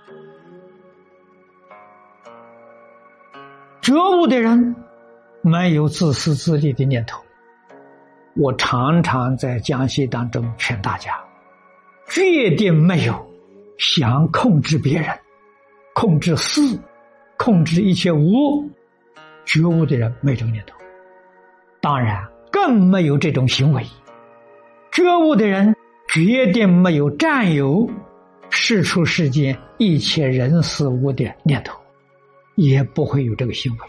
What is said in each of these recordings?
觉悟的人没有自私自利的念头。我常常在讲习当中劝大家，决定没有想控制别人、控制事、控制一切物。觉悟的人没有这个念头，当然更没有这种行为。觉悟的人决定没有占有世出世间一切人事物的念头，也不会有这个行为。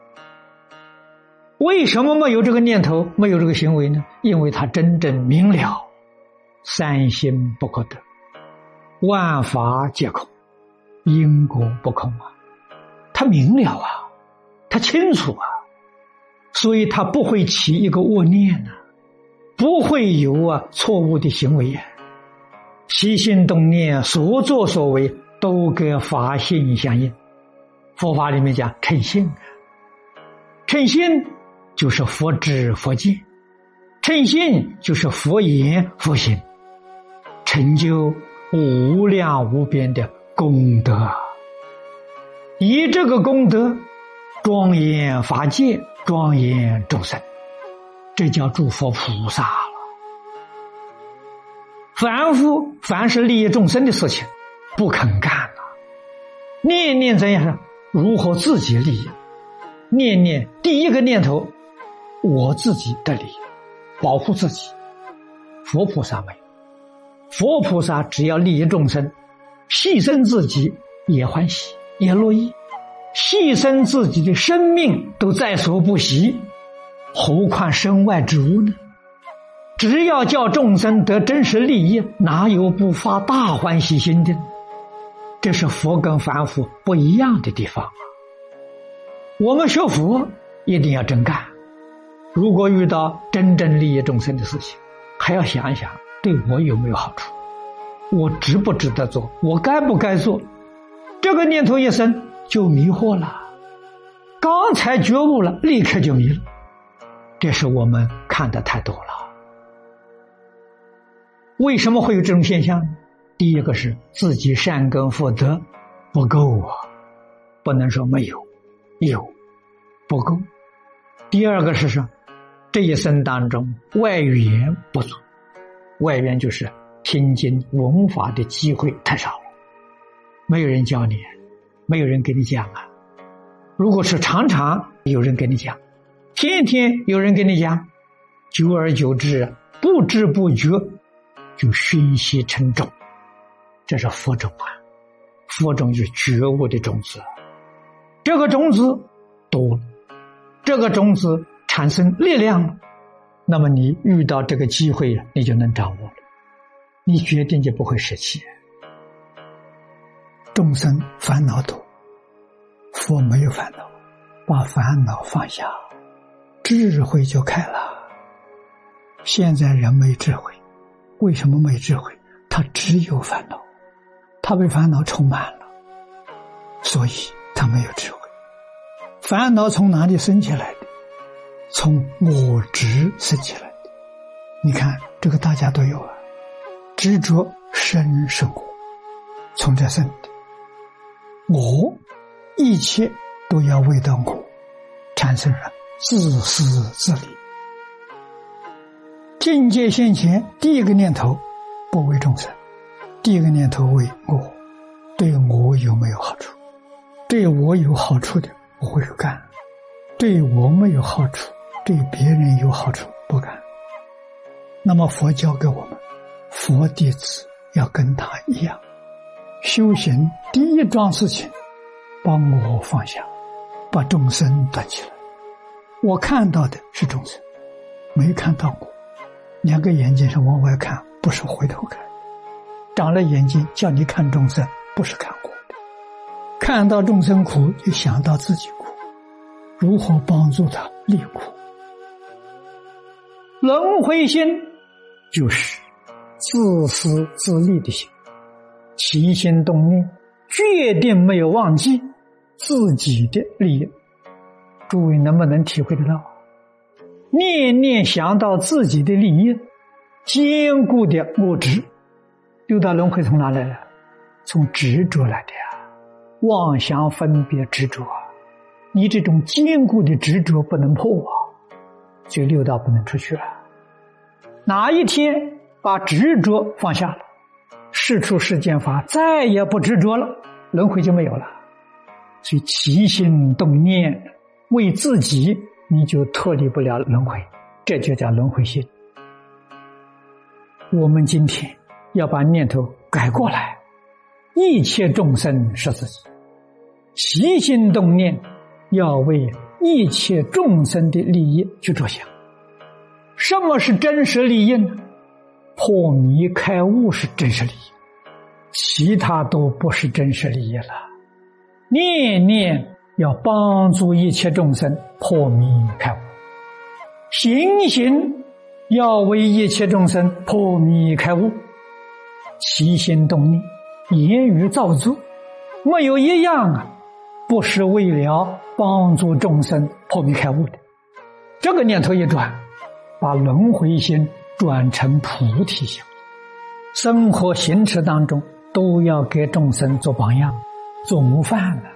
为什么没有这个念头，没有这个行为呢？因为他真正明了三心不可得，万法皆空，因果不空啊。他明了啊，他清楚啊，所以他不会起一个恶念啊，不会有错误的行为啊。起心动念，所作所为都跟法性相应。佛法里面讲称性啊，称性就是佛知佛见，称性就是佛言佛行，成就无量无边的功德。以这个功德庄严法界，庄严众生，这叫诸佛菩萨了。凡夫凡是利益众生的事情不肯干了，念念怎样如何自己利益，念念第一个念头我自己的利益，保护自己。佛菩萨没有，佛菩萨只要利益众生，牺牲自己也欢喜也乐意，牺牲自己的生命都在所不惜，何况身外之物呢？只要叫众生得真实利益，哪有不发大欢喜心的？这是佛跟凡夫不一样的地方。我们学佛一定要真干，如果遇到真正利益众生的事情，还要想一想对我有没有好处，我值不值得做，我该不该做。这个念头一生就迷惑了，刚才觉悟了立刻就迷了，这是我们看得太多了。为什么会有这种现象？第一个是自己善根福德不够啊，不能说没有，有不够。第二个是说这一生当中外缘不足，外缘就是听经闻法的机会太少了，没有人教你，没有人给你讲啊。如果是常常有人给你讲，天天有人给你讲，久而久之不知不觉就熏习成种，这是佛种啊。佛种就是觉悟的种子，这个种子多了，这个种子产生力量了，那么你遇到这个机会你就能掌握了，你决定就不会失去。众生烦恼多，佛没有烦恼，把烦恼放下，智慧就开了。现在人没智慧，为什么没智慧？他只有烦恼，他被烦恼充满了，所以他没有智慧。烦恼从哪里生起来的？从我执生起来的。你看这个大家都有啊，执着生是我，从这生的。我一切都要为到我，产生了自私自利。境界现前，第一个念头不为众生，第一个念头为我，对我有没有好处？对我有好处的我会干，对我没有好处，对别人有好处不干。那么佛教给我们，佛弟子要跟他一样，修行第一桩事情，把我放下，把众生端起来。我看到的是众生，没看到我。两个眼睛是往外看，不是回头看。长了眼睛叫你看众生，不是看我的。看到众生苦，就想到自己苦，如何帮助他离苦。轮回心就是自私自利的心，起心动念决定没有忘记自己的利益。诸位能不能体会得到？念念想到自己的利益，坚固的我执，六道轮回从哪来的？从执着来的呀。 妄想分别执着，你这种坚固的执着不能破就六道不能出去了。哪一天把执着放下了，事出世间法再也不执着了，轮回就没有了。所以起心动念为自己，你就脱离不了轮回，这就叫轮回心。我们今天要把念头改过来，一切众生是自己，起心动念要为一切众生的利益去着想。什么是真实利益呢？破迷开悟是真实利益，其他都不是真实利益了。念念要帮助一切众生破迷开悟，行行要为一切众生破迷开悟，起心动念言语造作，没有一样不是为了帮助众生破迷开悟的。这个念头一转，把轮回心转成菩提心，生活行持当中都要给众生做榜样，做模范了。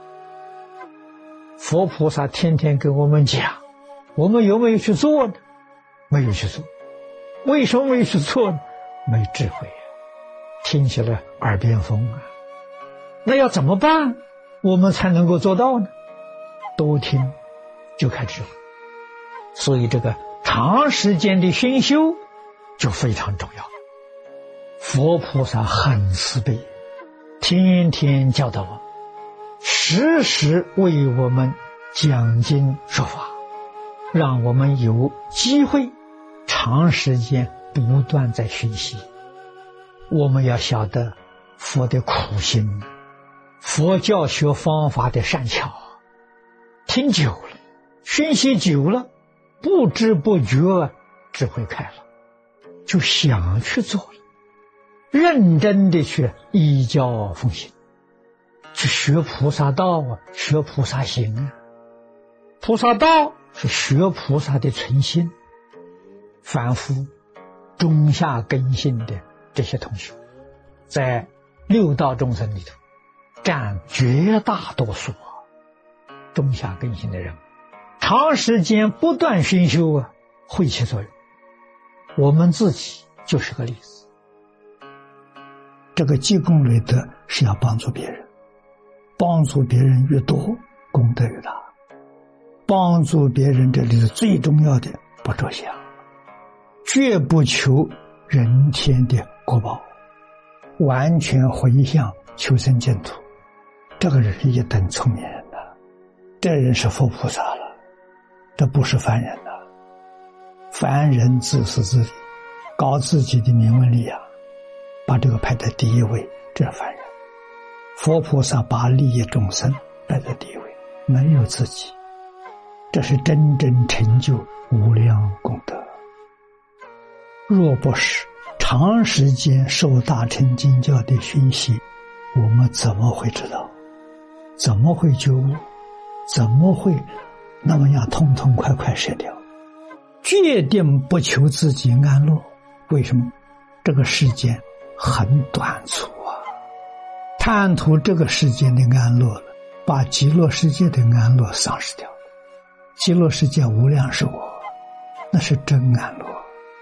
佛菩萨天天跟我们讲，我们有没有去做呢？没有去做。为什么没有去做呢？没智慧听起来耳边风那要怎么办我们才能够做到呢？多听就开智慧。所以这个长时间的熏修就非常重要。佛菩萨很慈悲，天天教导我们，时时为我们讲经说法，让我们有机会长时间不断在学习。我们要晓得佛的苦心，佛教学方法的善巧，听久了，熏习久了，不知不觉智慧开了，就想去做了，认真的去依教奉行，去学菩萨道学菩萨行菩萨道是学菩萨的存心。凡夫中下根性的这些同学，在六道众生里头占绝大多数中下根性的人，长时间不断熏修会起作用。我们自己就是个例子。这个积功累德是要帮助别人，帮助别人越多，功德越大。帮助别人这里是最重要的，不着相，绝不求人天的果报，完全回向求生净土。这个人是一等聪明人了，这人是佛菩萨了，这不是凡人了。凡人自私自利，搞自己的名闻利养，把这个排在第一位，这是凡人。佛菩萨把利益众生摆在第一位，没有自己，这是真正成就无量功德。若不是长时间受大乘经教的熏习，我们怎么会知道？怎么会觉悟？怎么会那么样痛痛快快舍掉？决定不求自己安乐。为什么？这个世间很短促贪图这个世间的安乐了，把极乐世界的安乐丧失掉了。极乐世界无量寿那是真安乐。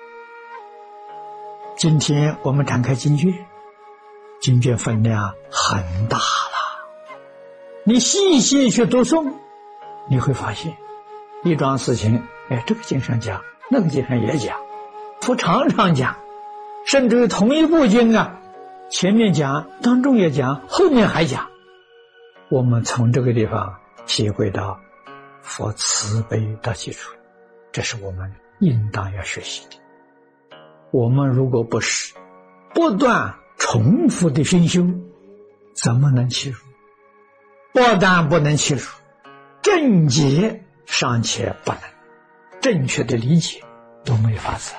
今天我们展开经卷，经卷分量很大了，你细细去读诵，你会发现一桩事情，这个经上讲，那个经上也讲，佛常常讲，甚至于同一部经前面讲，当中也讲，后面还讲。我们从这个地方体会到佛慈悲的基础，这是我们应当要学习的。我们如果不是不断重复的熏修，怎么能起入？不但不能起入，正解尚且不能，正确的理解都没法子。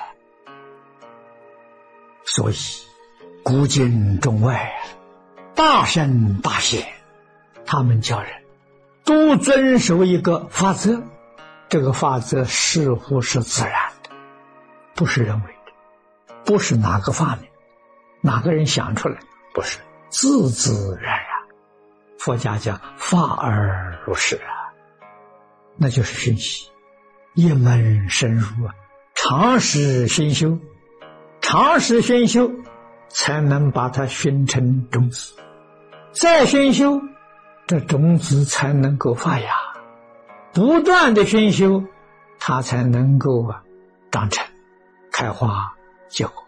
所以古今中外大圣大贤，他们教人都遵守一个法则，这个法则似乎是自然的，不是人为的，不是哪个发明哪个人想出来，不是，自自然然。 佛家讲法而如是啊，那就是熏习，一门深入啊，长时熏修，长时熏修才能把它熏成种子，再熏修，这种子才能够发芽，不断的熏修，它才能够长成开花结果。